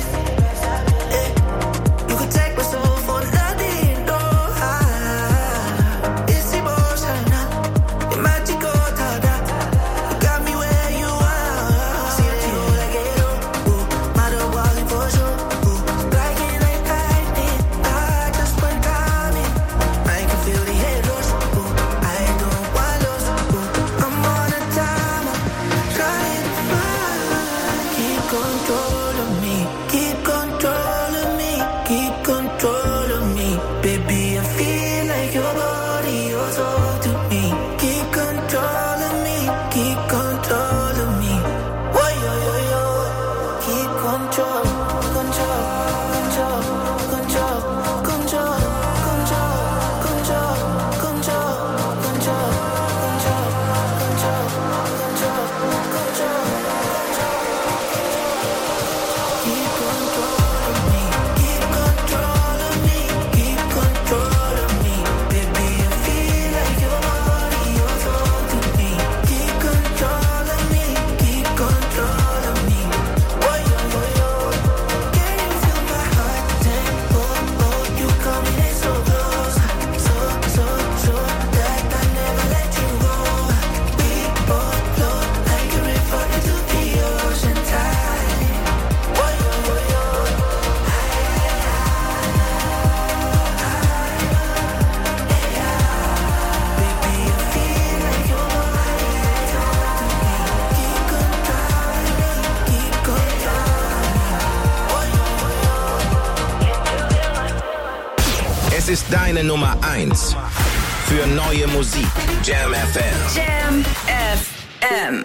N: You could take my soul for nothing, no. It's emotional, your magical tada. You got me where you are. See that you like it up, matter walking for sure. Like it like lightning, I just one time in. I can feel the head rush. I don't want lost. I'm on a timer, trying to find. Keep control of me, keep control of me, keep control of me. Baby, I feel like your body, your soul to me. Keep control of me, keep control of me. Whoa, yo, yo, yo. Keep control, control, control, control, control, control, control, control, control, control, control, control, control. Keep control of me, keep control of me, keep control of me. Baby, I
G: Deine Nummer 1 für neue Musik. Jam FM.
B: Jam FM.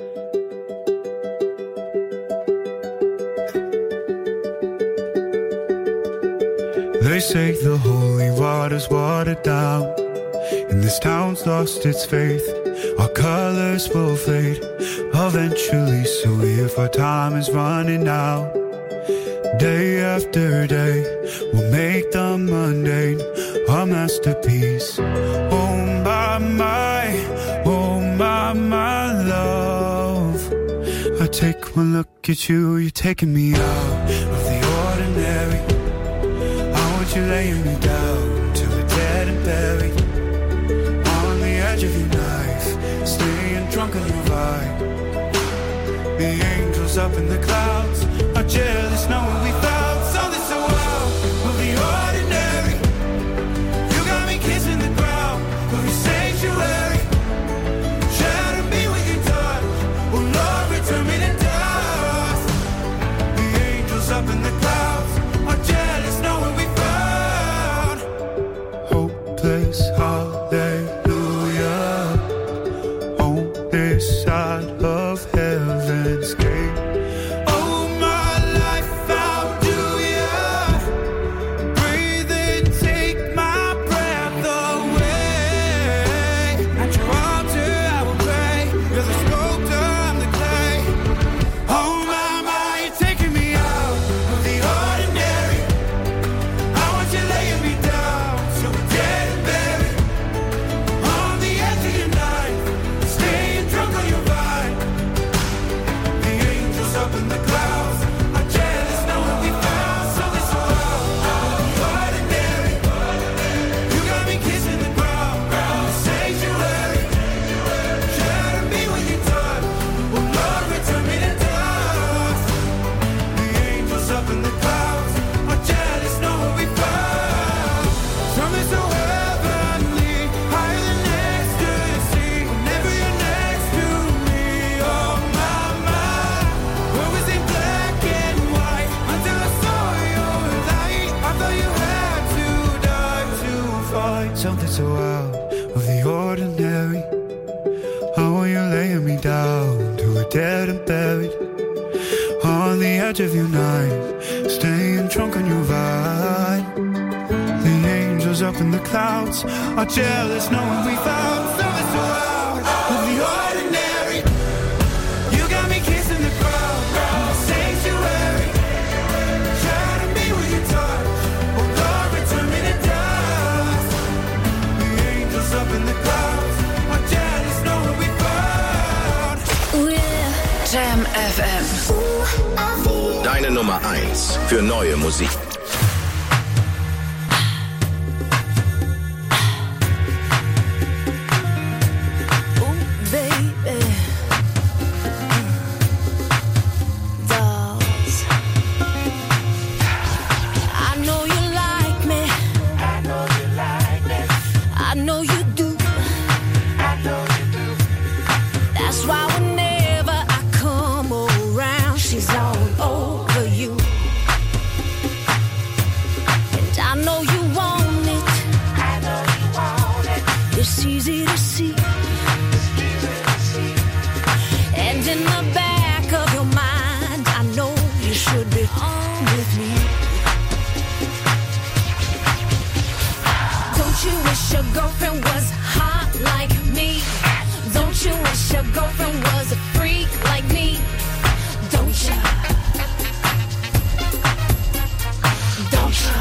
F: They say the holy water's watered down, and this town's lost its faith. Our colors will fade eventually, so if our time is running out, day after day, we'll make the mundane a masterpiece. Oh my love, I take one look at you, you're taking me out of the ordinary. You're laying me down till we're dead and buried on the edge of your knife, staying drunk on your vibe. The angels up in the clouds are jealous knowing we found something so wild of the ordinary. You got me kissing the ground of your sanctuary. Shatter me with your touch, oh Lord, return me to dust. The angels up in the clouds are jealous knowing we hallelujah on this side of heaven's gate. Oh my life, how do you breathe and take my breath away? At your altar I will pray. You're the sculptor, I'm the clay. Oh my, you're taking me out of the ordinary. I want you laying me down so we're dead and buried on the edge of your night, staying drunk on your vine. The angels up in the clouds are jealous knowing we found something so wild, the ordinary. You got me kissing the ground, the sanctuary. Shatter me when you touch, oh Lord, return me to dust. The angels up in the clouds are jealous knowing we found something so heavenly, higher than ecstasy. Whenever you're next to me, oh my, where was in black and white until I saw your light. I thought you had to die to find something so out of the ordinary. How are you laying me down to a dead and buried on the edge of your night, staying drunk on your vine. The angels up in the clouds are jealous knowing we found something so out of the ordinary. You got me kissing the ground, the sanctuary. Shatter me with your touch, oh Lord, return me to dust. The angels up in the clouds are jealous knowing we found.
B: Ooh, yeah. Jam FM.
G: Deine Nummer 1 für neue Musik.
C: Baby, dolls. I know you like me. I know you like me. I know you do. I know you do. That's why whenever I come around, she's all over you. And I know you want it. I know you want it. It's easy to see. And in the back of your mind, I know you should be on with me. Don't you wish your girlfriend was hot like me? Don't you wish your girlfriend was a freak like me? Don't you? Don't you?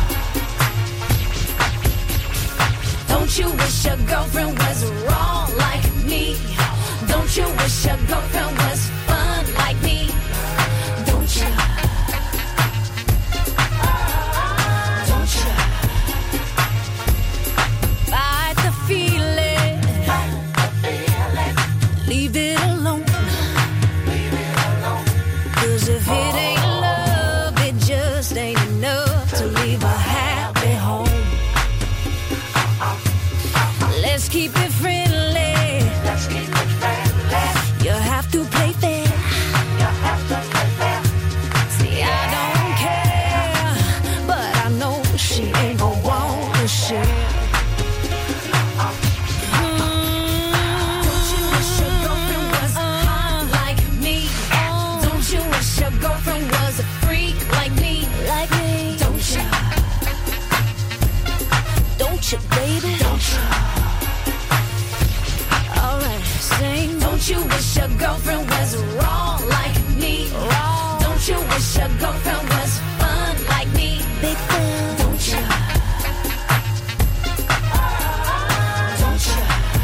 C: Don't you wish your girlfriend was wrong like me? Don't you wish your girlfriend was fun like me? Don't you? Don't you? Fight the feeling. Leave it alone. 'Cause if it ain't love, it just ain't enough to leave a happy home. Let's keep it friendly. Let's keep it friendly. You have to play fair. You have to play fair. See, I don't care, but I know she ain't gon' want to share.
A: baby? Don't you? Alright, sing. Don't you wish your girlfriend was wrong like me? Wrong. Don't you wish your girlfriend was fun like me? Big fan. Don't you? Don't you?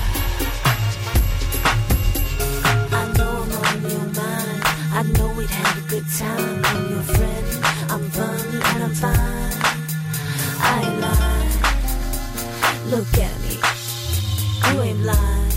A: I know I'm on your mind. I know we'd have a good time. I'm your friend. I'm fun and I'm fine. I ain't lying. Look at me. You ain't blind.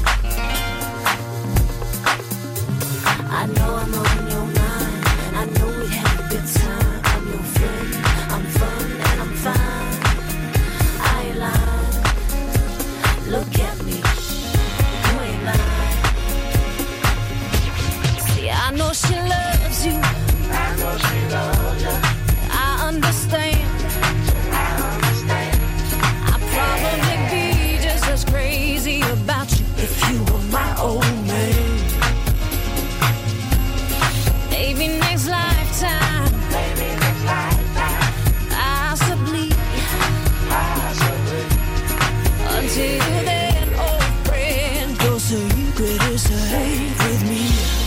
A: I know I'm on your mind. I know we'd have a good time. I'm your friend. I'm fun and I'm fine. I ain't lying. Look at me. You ain't lying. See, I know she loves you. I know she loves you. I understand. I'd probably be just as crazy about you if you were my old man. Maybe next lifetime. Possibly. Until then, old friend, your secret is safe with me.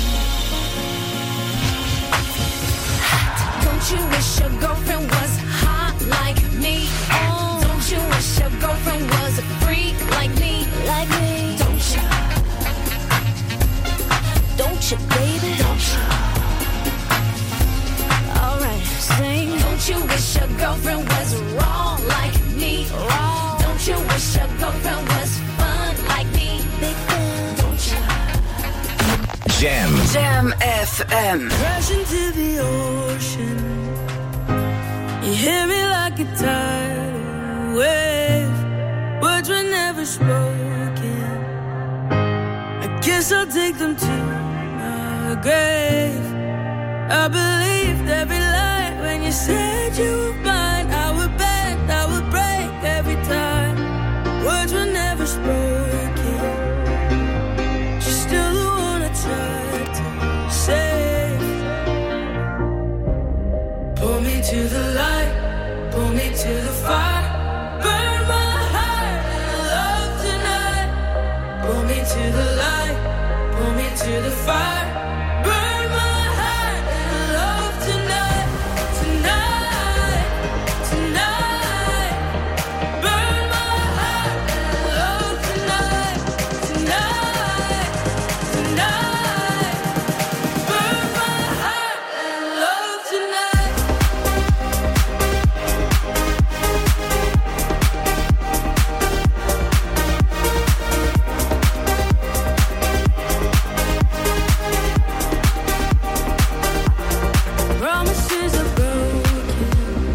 A: Don't you wish your girlfriend was hot like me? Don't you wish your girlfriend was a freak like me? Like me? Don't you? Don't you, baby? Don't you? Alright, sing. Don't you wish your girlfriend was wrong like me? Wrong. Don't you wish your girlfriend was fun like me? Big fan. Don't you?
G: Jam.
B: Jam FM.
E: Crash into the ocean. You hear me like a tidal wave. Words were never spoken. I guess I'll take them to my grave. I believed every lie when you said you were mine. I would bend, I would break every time. Words were never spoken. You're still the one I tried to save. Pull me to the light, pull me to the fire. Burn my heart and love tonight. Pull me to the light, pull me to the fire. Burn my heart and love tonight. Tonight, tonight. Burn my heart and love tonight. Tonight, tonight. Burn my heart and love tonight. Promises are broken.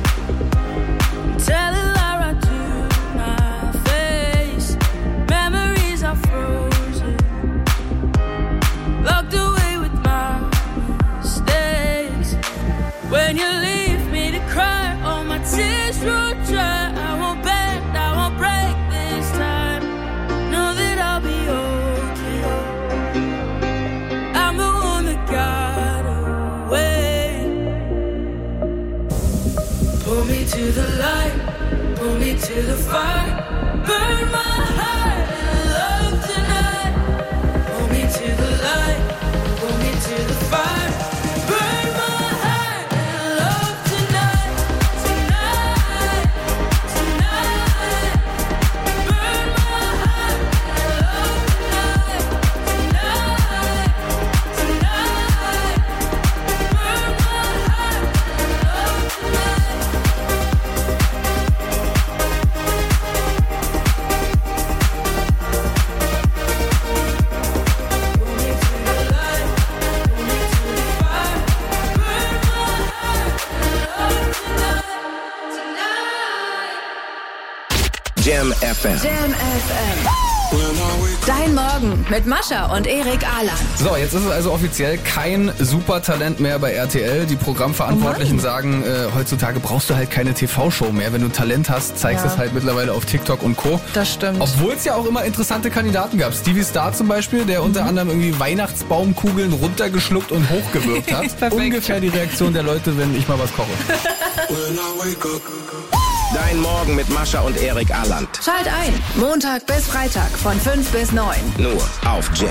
E: Tell a lie right to my face. Memories are frozen. Locked away with my mistakes. When you leave me to cry, all my tears roll dry. I won't bend, I won't break this time. Know that I'll be okay. I'm the one that got away. Pull me to the light, pull me to the fire. Burn my heart and love tonight. Pull me to the light, pull me to the fire. Burn my heart and love tonight. Tonight, tonight. Burn my heart and love tonight. Tonight, tonight. Burn my heart and love tonight.
G: Jam FM.
B: Jam FM. Dein Morgen mit Mascha und Erik Ahland.
V: So, jetzt ist es also offiziell kein Supertalent mehr bei RTL. Die Programmverantwortlichen sagen, heutzutage brauchst du halt keine TV-Show mehr. Wenn du Talent hast, zeigst es halt mittlerweile auf TikTok und Co.
W: Das stimmt.
V: Obwohl es ja auch immer interessante Kandidaten gab. Stevie Star zum Beispiel, der unter anderem irgendwie Weihnachtsbaumkugeln runtergeschluckt und hochgewürgt hat. Ungefähr die Reaktion der Leute, wenn ich mal was koche.
G: Dein Morgen mit Mascha und Erik Aland.
B: Schalt ein. Montag bis Freitag von 5 bis 9.
G: Nur auf Jam.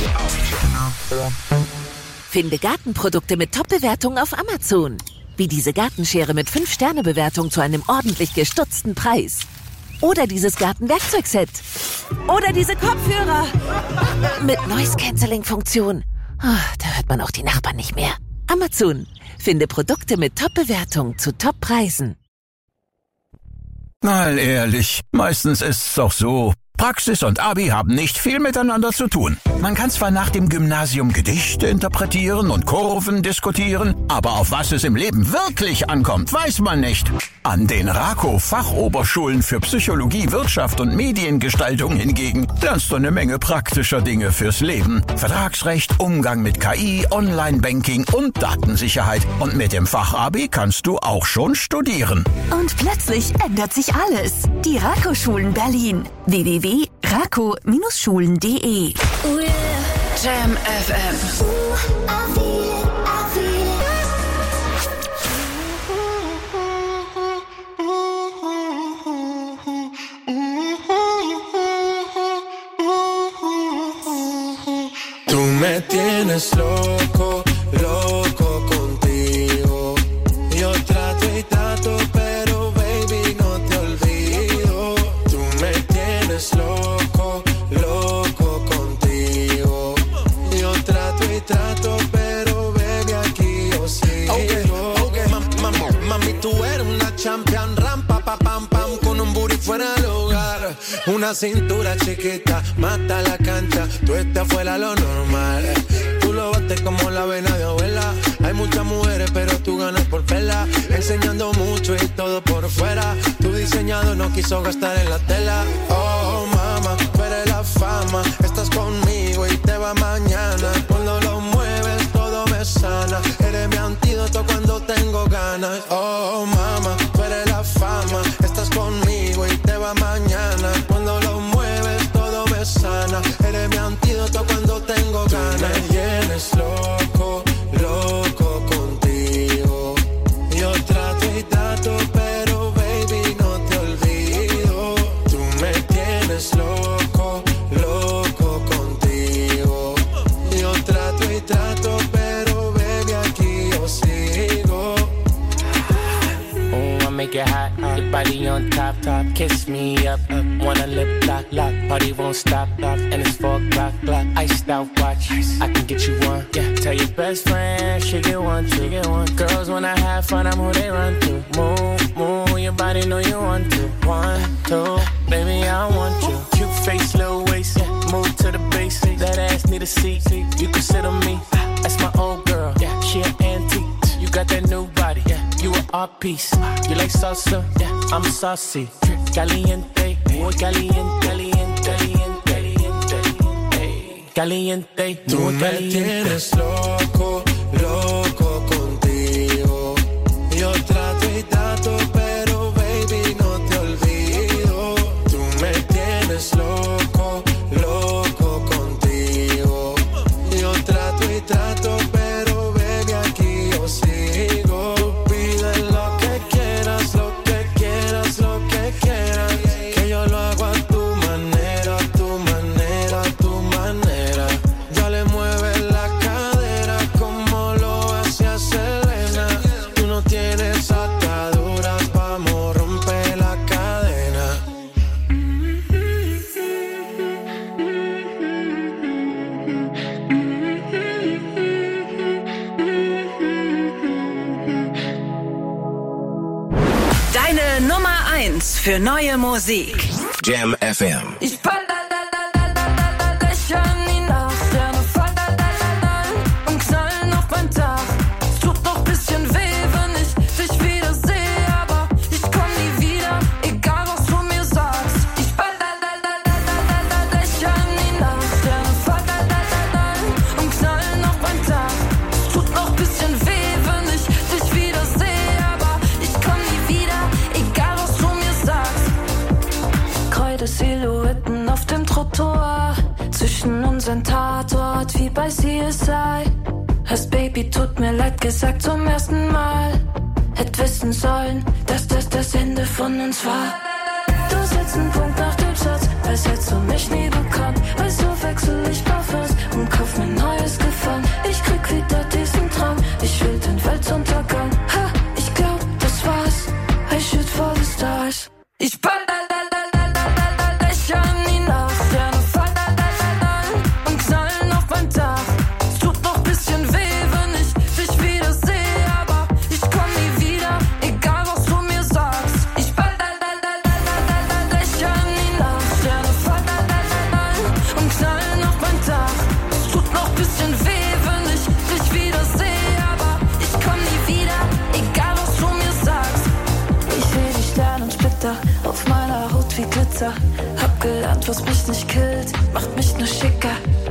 O: Finde Gartenprodukte mit Top-Bewertungen auf Amazon. Wie diese Gartenschere mit 5-Sterne-Bewertung zu einem ordentlich gestutzten Preis. Oder dieses Gartenwerkzeugset. Oder diese Kopfhörer. Mit Noise-Canceling-Funktion. Da hört man auch die Nachbarn nicht mehr. Amazon. Finde Produkte mit Top-Bewertung zu Top-Preisen.
J: Mal ehrlich, meistens ist's doch so. Praxis und Abi haben nicht viel miteinander zu tun. Man kann zwar nach dem Gymnasium Gedichte interpretieren und Kurven diskutieren, aber auf was es im Leben wirklich ankommt, weiß man nicht. An den RAKO-Fachoberschulen für Psychologie, Wirtschaft und Mediengestaltung hingegen lernst du eine Menge praktischer Dinge fürs Leben. Vertragsrecht, Umgang mit KI, Online-Banking und Datensicherheit. Und mit dem Fachabi kannst du auch schon studieren.
K: Und plötzlich ändert sich alles. Die RAKO-Schulen Berlin. www.rako-schulen.de
B: Jam FM.
N: Tú me tienes loco, loco contigo. Yo trato y trato, pero baby no te olvido. Tú me tienes loco, loco contigo. Yo trato y trato, pero baby aquí yo sigo. Okay. Mami, tú eres una champion, rampa, pa, pam, pam, con un booty fuera del hogar. Una cintura chiquita, mata la cancha, tú estás fuera lo normal. Tú lo bates como la vena de abuela. Hay muchas mujeres, pero tú ganas por vela. Enseñando mucho y todo por fuera. Tu diseñador no quiso gastar en la tela. Oh, mama, tú eres la fama. Estás conmigo y te va mañana. Cuando lo mueves, todo me sana. Eres mi antídoto cuando tengo ganas. Oh, mama, tú eres la fama. Estás conmigo y te va mañana. Cuando lo mueves, todo me sana. Eres mi antídoto cuando tengo ganas. Tú me tienes loco, loco contigo. Yo trato y trato, pero baby no te olvido. Tú me tienes loco, loco contigo. Yo trato y trato, pero baby aquí yo sigo.
W: Oh, I make it hot, your body on top, top. Kiss me up, wanna lip lock, lock. Party won't stop, and it's 4 o'clock, clock. Iced out watch, I can get you one. Yeah, tell your best friend, she get one, she get one. Girls wanna have fun, I'm who they run to. Move, move, your body know you want to. 1, 2, baby I want you. Cute face, little waist, yeah. Move to the base. That ass need a seat, you can sit on me. That's my old girl, yeah, she an antique. You got that new body, yeah. You an art piece. You like salsa, yeah. I'm saucy. Caliente, muy caliente, caliente, caliente, caliente, caliente.
N: Tú me tienes loco, loco contigo. Yo trato y trato, pero baby no te olvido. Tú me tienes loco, loco contigo. Yo trato y trato, pero baby aquí yo sigo. Pide lo que quieras, lo que quieras, lo que quieras. Que yo lo hago a tu manera, a tu manera, a tu manera. Dale, mueve la cadera como lo hacía Selena. Tú no tienes ataduras, vamos, rompe la cadena.
B: Deine Nummer 1 für neue Musik.
G: Jam FM.
C: Ich fall Dächer in die Nacht, Sterne fallen und knallen auf mein Dach. Es tut noch bisschen weh, wenn ich dich wieder sehe, aber ich komm nie wieder, egal was du mir sagst. Ich fall Dächer in die Nacht, Sterne fallen und knallen auf mein Dach. Es tut noch bisschen weh, wenn ich dich wieder sehe, aber ich komm nie wieder, egal was du mir sagst. Silhouetten auf dem Trottoir, zwischen uns ein Tatort wie bei CSI. Hast Baby, tut mir leid gesagt zum ersten Mal. Hätt wissen sollen, dass das Ende von uns war. Du setzt einen Punkt nach dem Schatz, als hättest du mich nie bekommen. Weil so wechsel ich Parfums und kauf mir neues Gefallen. Ich krieg wieder diesen Traum, ich will den Weltuntergang. Ha, ich glaub, das war's, I shoot for the stars. Ich ball Lächeln in die Nacht, Sterne fallen und knallen auf mein Dach. Es tut noch bisschen weh, wenn ich dich wieder sehe, aber ich komm nie wieder, egal was du mir sagst. Ich ball Lächeln in die Nacht, Sterne fallen und knallen auf mein Dach. Es tut noch bisschen weh, wenn ich dich wieder sehe, aber ich komm nie wieder, egal was du mir sagst. Ich seh die Sternensplitter auf meiner Haut wie Glitzer. Hab gelernt, was mich nicht killt, macht mich nur schicker.